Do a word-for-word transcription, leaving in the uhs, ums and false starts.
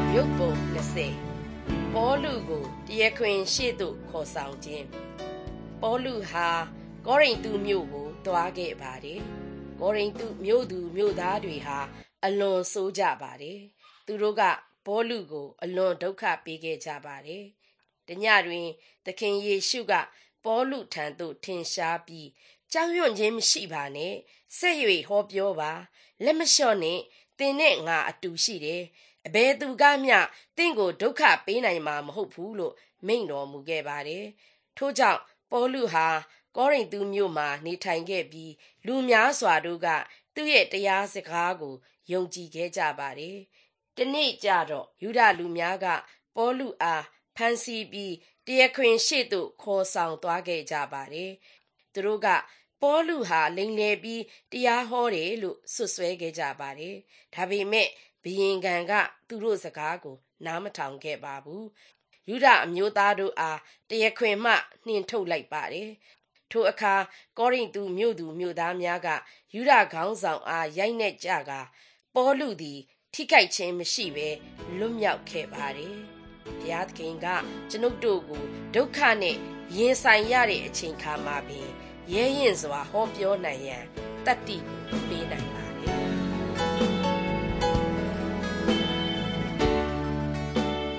မြုပ်ပုံနှစ်ပေါလုကိုတရားခွင်ရှေ့သို့ခေါ်ဆောင်ခြင်းပေါလုဟာကောရိန္သုမြို့ကိုသွားခဲ့ပါတယ်ကောရိန္သုမြို့သူမြို့သားတွေဟာအလွန်ဆိုးကြပါတယ်သူတို့ကပေါလုကိုအလွန်ဒုက္ခပေးခဲ့ကြပါတယ်တညတွင်သခင်ယေရှုကပေါလုထံသို့ထင်ရှားပြီးကြောက်ရွံ့ခြင်းမရှိပါနဲ့ဆက်၍ဟောပြောပါလက်မလျှော့နဲ့သင်နဲ့ငါအတူရှိတယ်အဘယ်သူကမျှသင်ကိုဒုက္ခပေးနိုင်မှာမဟုတ်ဘူးလို့မိန့်တော်မူခဲ့ပါတယ်ထို့ကြောင့်ပေါလုဟာကောရိန္သုမြို့မှာနေထိုင်ခဲ့ပြီးလူများစွာတို့ကသူ့ရဲ့တရားစကားကိုယုံကြည်ခဲ့ကြပါတယ်တနေ့ကျတော့ယူဒလူများကပေါလုအားဖမ်းဆီးပြီးတရားခွင်ရှေ့သို့ခေါ်ဆောင်သွားခဲ့ကြပါတယ်သူတို့ကပေါလုဟာလိမ်လည်ပြီးတရားဟောတယ်လို့ဆွဆွဲခဲ့ကြပါတယ်ဒါပေမဲ့ဘုရင်ခံကသူတို့စကားကိုနားမထောင်ခဲ့ပါဘူးယူဒအမျိုးသားတို့အားတရားခွင်မှနှင်ထုတ်လိုက်ပါတယ်ထိုအခါကောရိန္သုမြို့သူမြို့သားများကယူဒခေါင်းဆောင်အားရိုက်နှက်ကြကပေါလုသည်ထိခိုက်ခြင်းမရှိဘဲလွတ်မြောက်ခဲ့ပါတယ်ဘုရားသခင်ကကျွန်ုပ်တို့ကိုဒုက္ခနဲ့ရင်ဆိုင်ရတဲ့အချိန်ခါမှာပင်ရဲရင်စွာဟောပြောနိုင်ရန်တတ္တိကိုပေးနိုင်ပါ